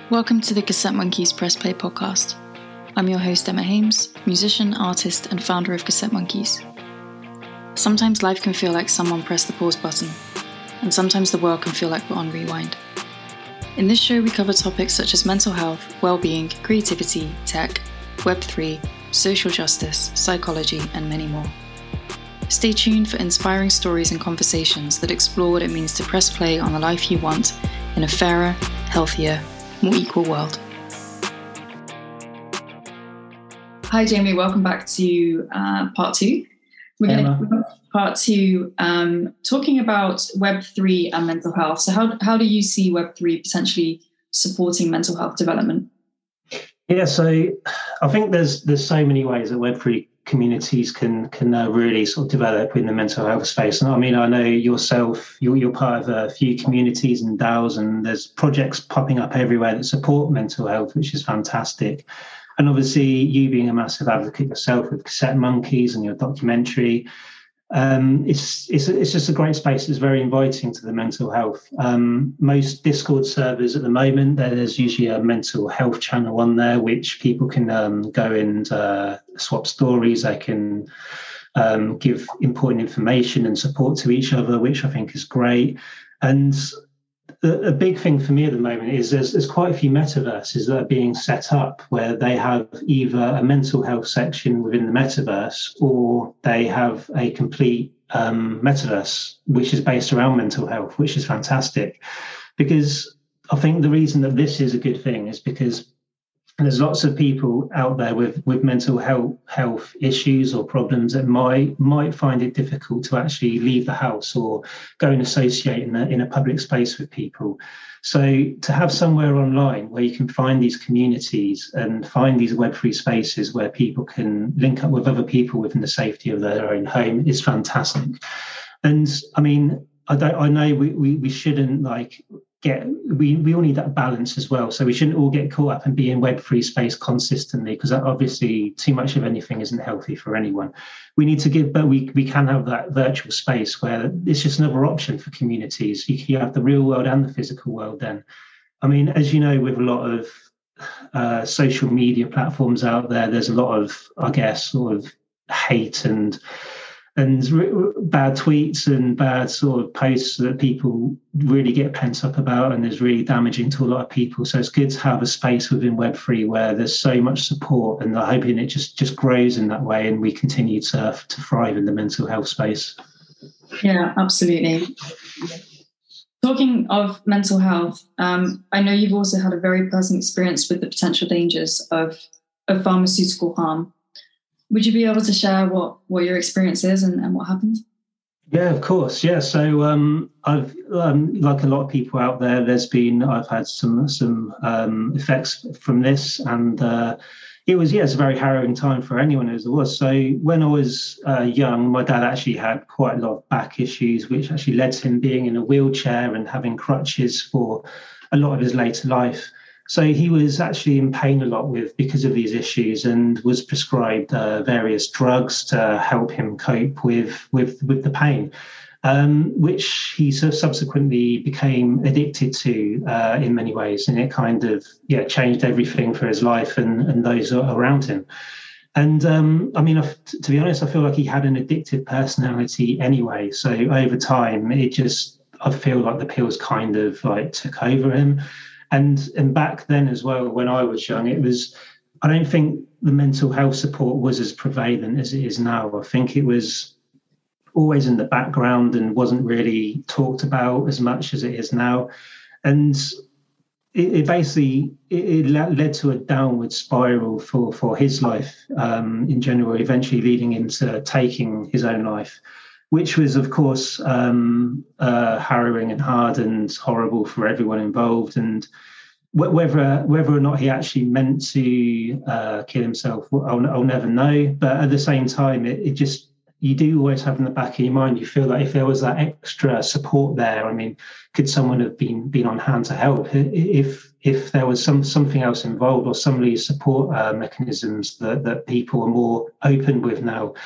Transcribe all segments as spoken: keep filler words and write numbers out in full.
Welcome to the Cassette Monkeys Press Play podcast. I'm your host Emma Hames, musician, artist, and founder of Cassette Monkeys. Sometimes life can feel like someone pressed the pause button, and sometimes the world can feel like we're on rewind. In this show, we cover topics such as mental health, well-being, creativity, tech, web three, social justice, psychology, and many more. Stay tuned for inspiring stories and conversations that explore what it means to press play on the life you want in a fairer, healthier, more equal world. Hi Jamie, welcome back to uh, part two. We're going to part two um, talking about web three and mental health. So how how do you see web three potentially supporting mental health development? Yeah, so I think there's there's so many ways that web three communities can can uh, really sort of develop in the mental health space. And I mean, I know yourself, you're, you're part of a few communities and DAOs, and there's projects popping up everywhere that support mental health, which is fantastic. And obviously, you being a massive advocate yourself with Cassette Monkeys and your documentary, um, it's it's it's just a great space. It's very inviting to the mental health. Um, most Discord servers at the moment, there's usually a mental health channel on there, which people can um, go and uh, swap stories. They can um, give important information and support to each other, which I think is great. And a big thing for me at the moment is there's, there's quite a few metaverses that are being set up where they have either a mental health section within the metaverse, or they have a complete um, metaverse which is based around mental health, which is fantastic. Because I think the reason that this is a good thing is because there's lots of people out there with, with mental health health issues or problems that might might find it difficult to actually leave the house or go and associate in a, in a public space with people. So to have somewhere online where you can find these communities and find these web three spaces where people can link up with other people within the safety of their own home is fantastic. And I mean, I don't, I know we, we, we shouldn't like get we we all need that balance as well, so we shouldn't all get caught up and be in web free space consistently, because obviously too much of anything isn't healthy for anyone. We need to give, but we we can have that virtual space where it's just another option for communities. You, you have the real world and the physical world. Then I mean, as you know, with a lot of uh social media platforms out there, there's a lot of, I guess, sort of hate and and bad tweets and bad sort of posts that people really get pent up about, and is really damaging to a lot of people. So it's good to have a space within web three where there's so much support, and I'm hoping it just, just grows in that way and we continue to, to thrive in the mental health space. Yeah, absolutely. Talking of mental health, um, I know you've also had a very personal experience with the potential dangers of, of pharmaceutical harm. Would you be able to share what, what your experience is and, and what happened? Yeah, of course. Yeah. So um, I've, um, like a lot of people out there, there's been, I've had some some um, effects from this, and uh, it was, yeah, it's a very harrowing time for anyone as it was. So when I was uh, young, my dad actually had quite a lot of back issues, which actually led to him being in a wheelchair and having crutches for a lot of his later life. So he was actually in pain a lot with because of these issues, and was prescribed uh, various drugs to help him cope with with, with the pain, um, which he sort of subsequently became addicted to uh, in many ways, and it kind of yeah changed everything for his life and, and those around him. And um, I mean, to be honest, I feel like he had an addictive personality anyway. So over time, it just I feel like the pills kind of like took over him. And and back then as well, when I was young, it was, I don't think the mental health support was as prevalent as it is now. I think it was always in the background and wasn't really talked about as much as it is now. And it, it basically, it, it led to a downward spiral for, for his life um, in general, eventually leading into taking his own life, which was, of course, um, uh, harrowing and hard and horrible for everyone involved. And wh- whether whether or not he actually meant to uh, kill himself, I'll, I'll never know. But at the same time, it, it just, you do always have in the back of your mind, you feel like if there was that extra support there, I mean, could someone have been been on hand to help? If if there was some something else involved, or some of these support uh, mechanisms that, that people are more open with now,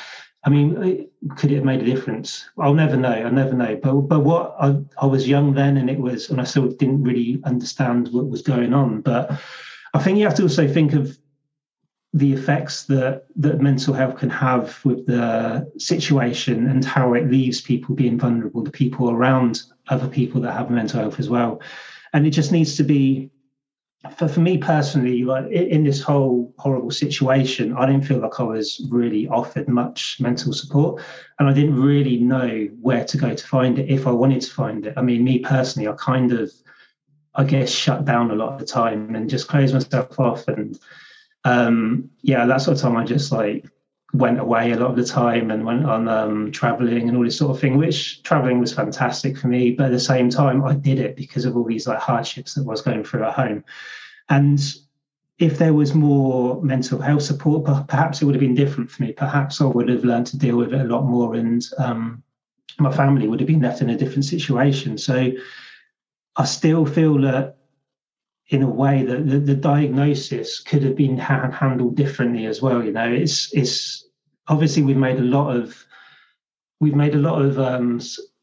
I mean, could it have made a difference? I'll never know. I'll never know. But but what I, I was young then, and it was, and I still didn't really understand what was going on. But I think you have to also think of the effects that that mental health can have with the situation and how it leaves people being vulnerable, the people around other people that have mental health as well. And it just needs to be. For, for me personally, like in this whole horrible situation, I didn't feel like I was really offered much mental support, and I didn't really know where to go to find it if I wanted to find it. I mean, me personally, I kind of, I guess, shut down a lot of the time and just closed myself off. And um, yeah, that sort of time I just like went away a lot of the time and went on um, traveling and all this sort of thing, which traveling was fantastic for me. But at the same time, I did it because of all these like hardships that I was going through at home. And if there was more mental health support, perhaps it would have been different for me. Perhaps I would have learned to deal with it a lot more, and um, my family would have been left in a different situation. So I still feel that in a way that the, the diagnosis could have been ha- handled differently as well. You know, it's it's obviously we've made a lot of we've made a lot of um,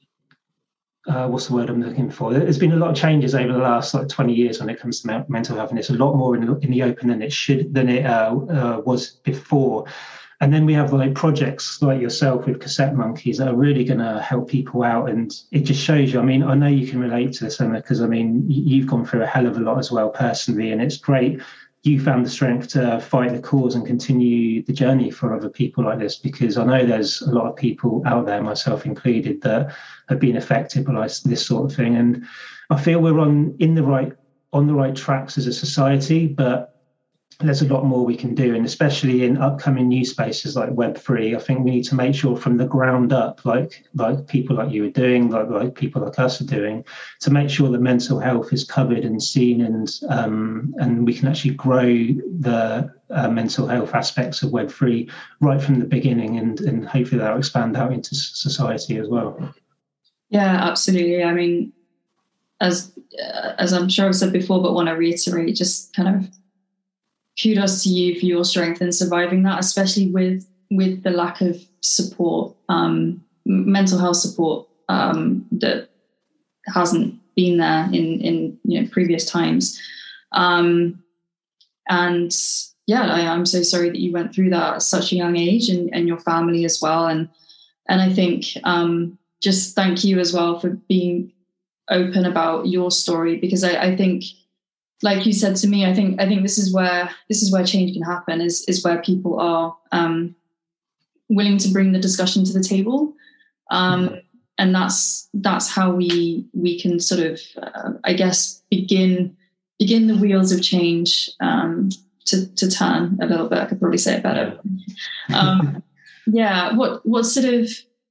uh, what's the word I'm looking for? There's been a lot of changes over the last like twenty years when it comes to me- mental health, and it's a lot more in, in the open than it should than it uh, uh, was before. And then we have like projects like yourself with Cassette Monkeys that are really going to help people out. And it just shows you, I mean, I know you can relate to this, Emma, because I mean, you've gone through a hell of a lot as well personally. And it's great you found the strength to fight the cause and continue the journey for other people like this, because I know there's a lot of people out there, myself included, that have been affected by this sort of thing. And I feel we're on in the right on the right tracks as a society, but there's a lot more we can do, and especially in upcoming new spaces like Web three, I think we need to make sure from the ground up, like like people like you are doing, like like people like us are doing, to make sure that mental health is covered and seen, and um, and we can actually grow the uh, mental health aspects of Web three right from the beginning, and and hopefully that'll expand out into society as well. Yeah, absolutely. I mean, as as I'm sure I've said before, but want to reiterate, just kind of kudos to you for your strength in surviving that, especially with with the lack of support, um, mental health support um, that hasn't been there in in you know previous times. Um, and yeah, I, I'm so sorry that you went through that at such a young age, and, and your family as well. And and I think um, just thank you as well for being open about your story, because I, I think, like you said to me, I think I think this is where this is where change can happen. Is is where people are um, willing to bring the discussion to the table, um, mm-hmm. and that's that's how we we can sort of, uh, I guess, begin begin the wheels of change um, to to turn a little bit. I could probably say it better. um, yeah. What what sort of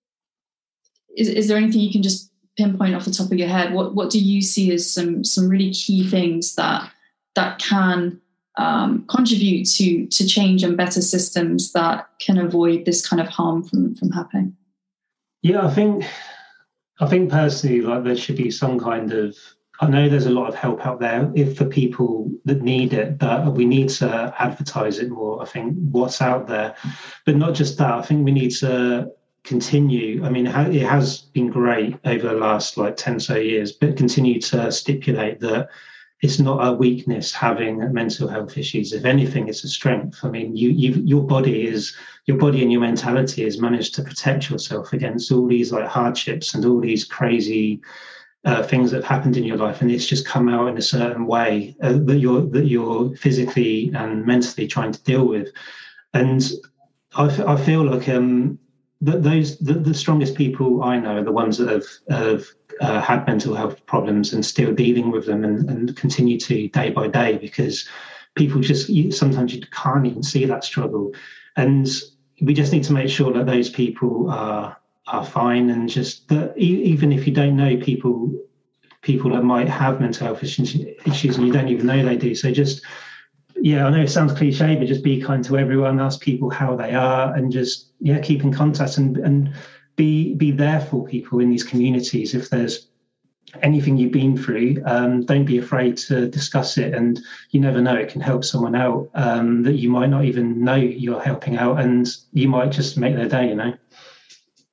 is is there anything you can just pinpoint off the top of your head? What what do you see as some some really key things that that can um, contribute to to change and better systems that can avoid this kind of harm from from happening? Yeah, I think I think personally, like there should be some kind of. I know there's a lot of help out there if for people that need it, but we need to advertise it more. I think what's out there, but not just that. I think we need to continue. I mean, it has been great over the last like ten so years, but continue to stipulate that it's not a weakness having mental health issues. If anything, it's a strength. I mean, you, you, your body is your body and your mentality has managed to protect yourself against all these like hardships and all these crazy uh, things that have happened in your life, and it's just come out in a certain way uh, that you're that you're physically and mentally trying to deal with. And I, I feel like um. That those the, the strongest people I know are the ones that have, have uh, had mental health problems and still dealing with them, and, and continue to day by day, because people just you, sometimes you can't even see that struggle, and we just need to make sure that those people are are fine, and just that even if you don't know people people that might have mental health issues, issues and you don't even know they do, so just. Yeah, I know it sounds cliche, but just be kind to everyone, ask people how they are, and just, yeah, keep in contact and, and be be there for people in these communities. If there's anything you've been through, um, don't be afraid to discuss it. And you never know, it can help someone out um, that you might not even know you're helping out, and you might just make their day, you know.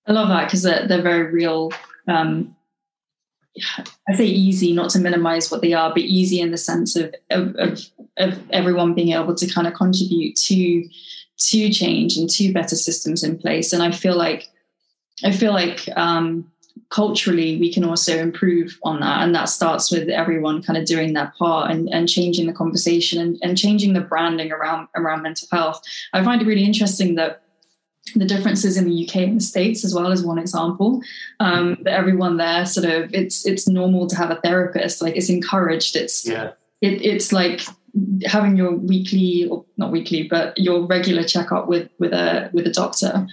I love that because they're, they're very real. Um, I say easy, not to minimize what they are, but easy in the sense of, of, of, of everyone being able to kind of contribute to, to change and to better systems in place. And I feel like, I feel like um, culturally we can also improve on that. And that starts with everyone kind of doing their part and, and changing the conversation and, and changing the branding around, around mental health. I find it really interesting that the differences in the U K and the States as well as one example, um, that everyone there sort of, it's it's normal to have a therapist, like it's encouraged. It's yeah. it, it's like having your weekly, or not weekly, but your regular checkup with with a with a doctor.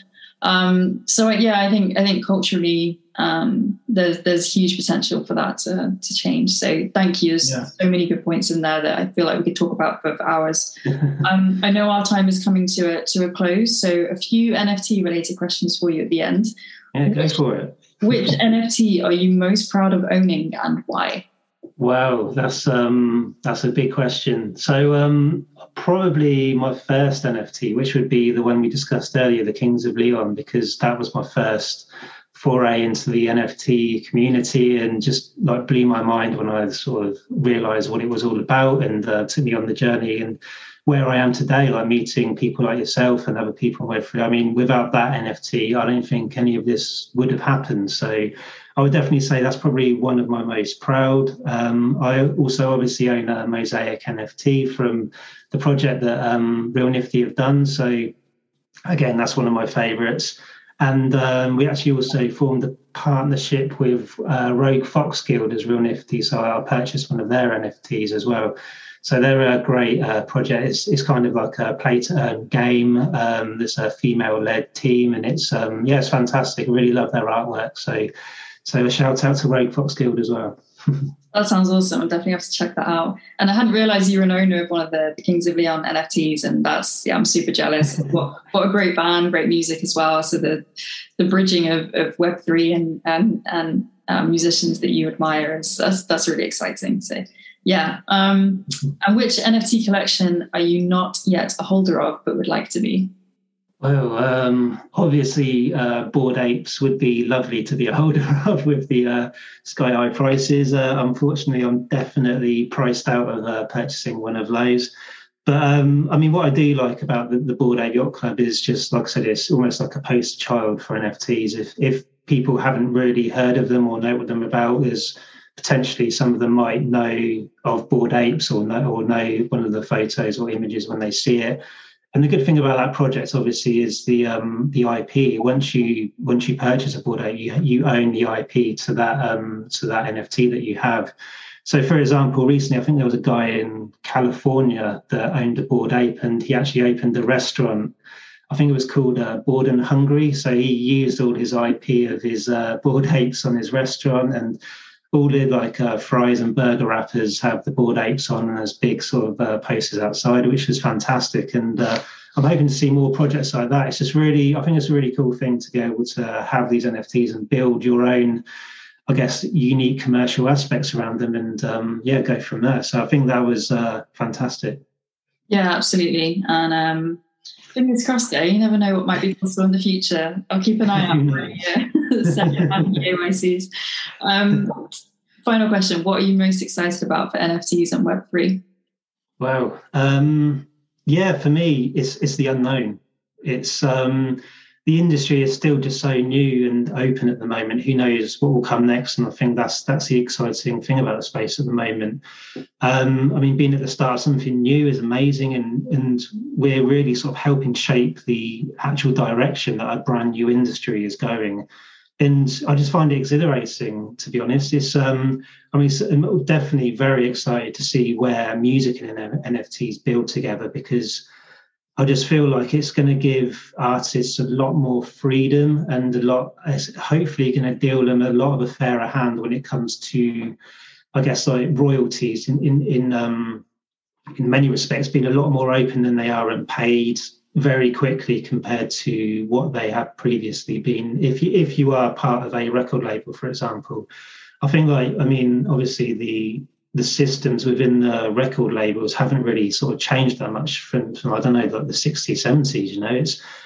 Um, so yeah, I think I think culturally um, there's there's huge potential for that to to change. So thank you. There's yeah. so many good points in there that I feel like we could talk about for, for hours. um, I know our time is coming to a to a close, so a few N F T related questions for you at the end. Yeah, go for it. Which N F T are you most proud of owning and why? Wow, that's um that's a big question. So um probably my first N F T, which would be the one we discussed earlier, the Kings of Leon, because that was my first foray into the N F T community and just like blew my mind when I sort of realized what it was all about and uh, took me on the journey and where I am today, like meeting people like yourself and other people went through. I mean, without that N F T, I don't think any of this would have happened. So I would definitely say that's probably one of my most proud. Um, I also obviously own a Mosaic N F T from the project that um, Real Nifty have done. So again, that's one of my favorites. And um, we actually also formed a partnership with uh, Rogue Fox Guild as Real Nifty. So I purchased one of their N F Ts as well. So they're a great uh, project. It's, it's kind of like a play to earn game. Um, there's a female-led team, and it's um, yeah, it's fantastic. I really love their artwork. So, so a shout out to Rogue Fox Guild as well. That sounds awesome. I'll definitely have to check that out. And I hadn't realised you were an owner of one of the, the Kings of Leon N F Ts, and that's yeah, I'm super jealous. what what a great band, great music as well. So the the bridging of, of Web three and and and um, musicians that you admire is that's that's really exciting. So. Yeah. Um, and which N F T collection are you not yet a holder of but would like to be? Well, um, obviously, uh, Bored Apes would be lovely to be a holder of with the uh, sky high prices. Uh, unfortunately, I'm definitely priced out of uh, purchasing one of those. But um, I mean, what I do like about the, the Bored Ape Yacht Club is just, like I said, it's almost like a poster child for N F Ts. If if people haven't really heard of them or know what them about, there's potentially some of them might know of Bored Apes or know, or know one of the photos or images when they see it. And the good thing about that project, obviously, is the um, the I P. Once you once you purchase a Bored Ape, you you own the I P to that um, to that N F T that you have. So, for example, recently, I think there was a guy in California that owned a Bored Ape, and he actually opened a restaurant. I think it was called uh, Bored and Hungry. So he used all his I P of his uh, Bored Apes on his restaurant, and all the like uh, fries and burger wrappers have the Bored Apes on, and there's big sort of uh, posters outside, which was fantastic. And uh, I'm hoping to see more projects like that. It's just really, I think it's a really cool thing to be able to have these N F Ts and build your own, I guess, unique commercial aspects around them, and um, yeah, go from there. So I think that was uh, fantastic. Yeah, absolutely. And um, fingers crossed there. You never know what might be possible in the future. I'll keep an eye out for uh, second-hand K Y Cs. Um, final question. What are you most excited about for N F Ts and Web three? Wow. Um, yeah, for me, it's it's the unknown. It's um, the industry is still just so new and open at the moment. Who knows what will come next? And I think that's that's the exciting thing about the space at the moment. Um, I mean, being at the start of something new is amazing, and and we're really sort of helping shape the actual direction that a brand new industry is going. And I just find it exhilarating, to be honest. It's um, I mean, I'm definitely very excited to see where music and N F Ts build together, because I just feel like it's going to give artists a lot more freedom and a lot, it's hopefully going to deal them a lot of a fairer hand when it comes to, I guess, like royalties in in in, um, in many respects, being a lot more open than they are and paid very quickly compared to what they have previously been. If you if you are part of a record label, for example, I think like I mean, obviously the the systems within the record labels haven't really sort of changed that much from, from I don't know, like the sixties, seventies, you know. It's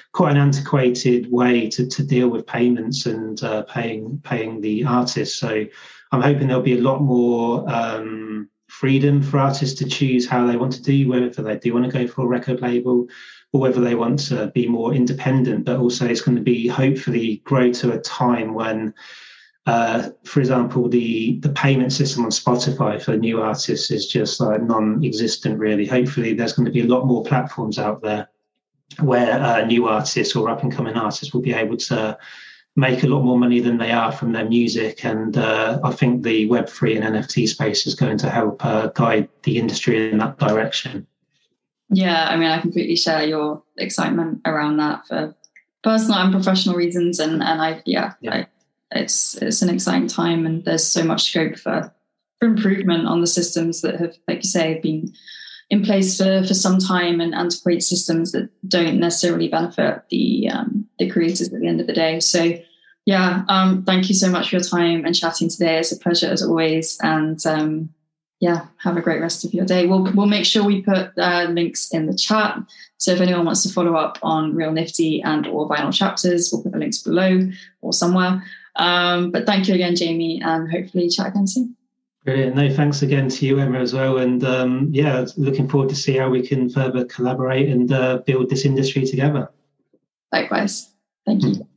quite an antiquated way to, to deal with payments and uh, paying paying the artists. So I'm hoping there'll be a lot more um, freedom for artists to choose how they want to do, whether they do want to go for a record label or whether they want to be more independent. But also it's going to be hopefully grow to a time when, uh, for example, the, the payment system on Spotify for new artists is just like non-existent, really. Hopefully there's going to be a lot more platforms out there where uh, new artists or up-and-coming artists will be able to make a lot more money than they are from their music. And uh, I think the Web three and N F T space is going to help uh, guide the industry in that direction. Yeah, I mean, I completely share your excitement around that for personal and professional reasons. And and I, yeah, yeah. I, it's it's an exciting time, and there's so much scope for, for improvement on the systems that have, like you say, been in place for, for some time, and antiquated systems that don't necessarily benefit the um, the creators at the end of the day. So, yeah, um, thank you so much for your time and chatting today. It's a pleasure as always. And um, yeah, have a great rest of your day. We'll we'll make sure we put uh, links in the chat. So if anyone wants to follow up on Real Nifty and or Vinyl Chapters, we'll put the links below or somewhere. Um, but thank you again, Jamie, and hopefully chat again soon. Brilliant. No, thanks again to you, Emma, as well. And um, yeah, looking forward to see how we can further collaborate and uh, build this industry together. Likewise. Thank you.